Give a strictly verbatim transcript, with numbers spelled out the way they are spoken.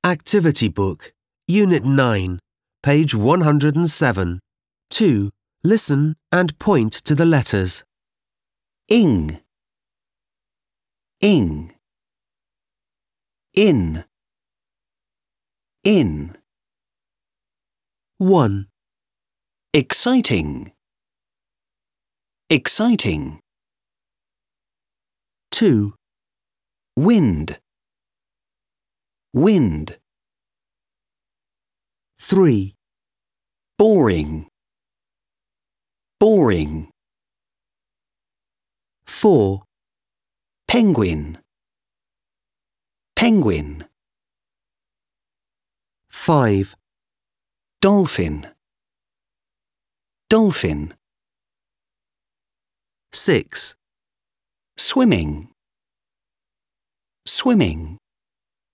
Activity Book, Unit nine, page one hundred seven. two. Listen and point to the letters. Ing, ing, in, in. one. Exciting, exciting. two. Wind, wind. three. Boring, boring. four. Penguin, penguin. five. Dolphin, dolphin. six. Swimming, swimming.